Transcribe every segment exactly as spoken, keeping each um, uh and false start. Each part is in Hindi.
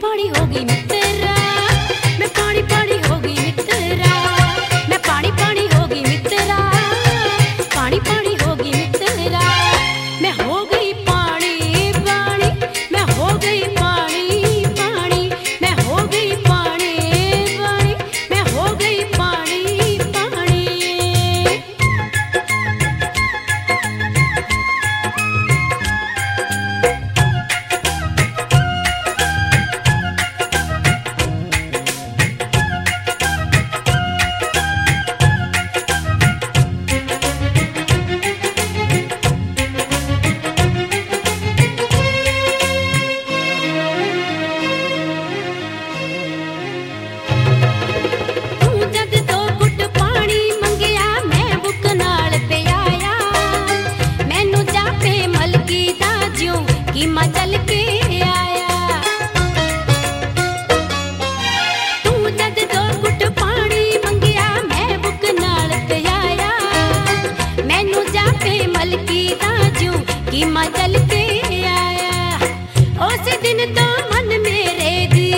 पानी होगी मित्रा, मैं पानी पानी होगी मित्रा, मैं पानी पानी होगी मित्रा, पानी पानी होगी मित्रा, मैं हो गई पानी पानी, मैं हो गई पानी पानी, मैं हो गई पानी पानी, मैं हो गई पानी पानी। कीमा चल के आया तू जद दो गुट पानी मंगिया मैं बुक नाल पियाया मैनू जापे मलकी दा जू कीमा चल के आया उस दिन तो मन मेरे दी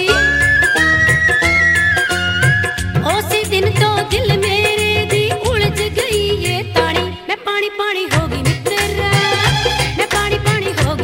उस दिन तो दिल मेरे दी उलझ गई ये तानी मैं पानी पानी होगी मित्रा मैं पानी पानी होगी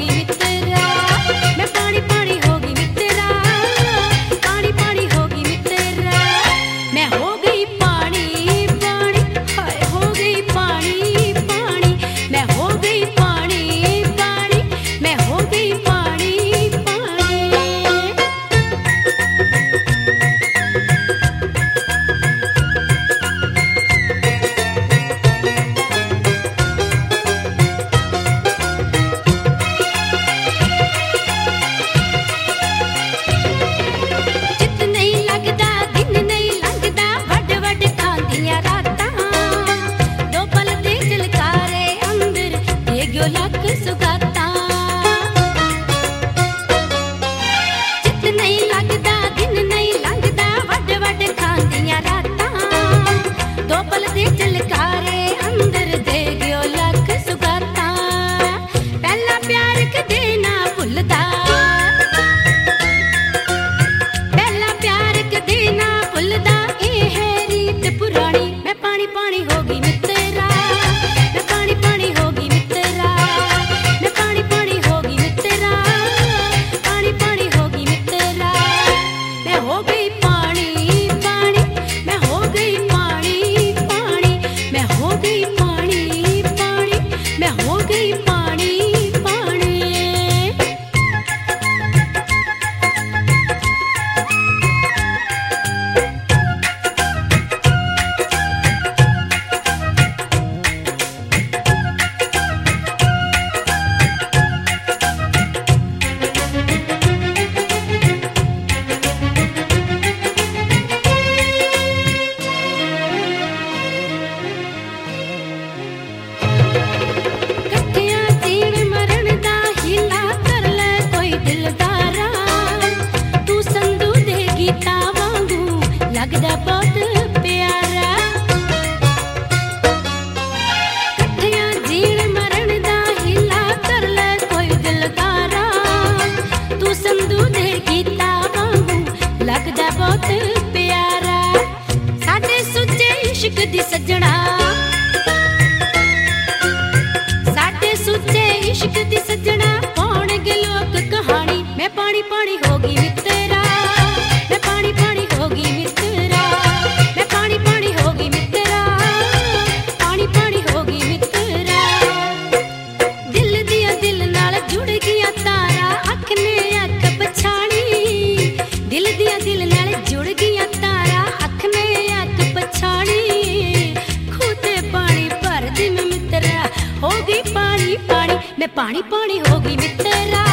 लक सुगाता चित नहीं लगदा दिन नहीं लगदा वड वड खांदियां रातां दो पल दे झलकारे अंदर दे गयो लक सुगाता पहला प्यार कदे ना भुलदा पहला प्यार कदे ना भुलदा ए है रीत पुरानी मैं पानी पानी होगी मित्रा मैं पानी पानी होगी लगदा बहुत प्यारा कट्ठियां जीण मरण दा हिला कर ले कोई दिलदारा तू संधू दे गीता वांगू लगदा बहुत प्यारा साडे सुच्चे इश्क दी सजना साडे सुच्चे इश्क दी सजना कौन गे लोक कहानी मैं पानी पानी होगी मित्रा मैं पानी पानी होगी मित्रा मैं पानी पानी होगी मित्रा पानी पानी होगी मित्रा दिल दिया दिल नाल जुड़ गया तारा अख ने अख पछाणी दिल दिया दिल नाल जुड़ गया तारा अख ने अख पछाणी खूते पानी भर दी मैं मित्रा होगी पानी पानी मैं पानी पानी होगी मित्रा।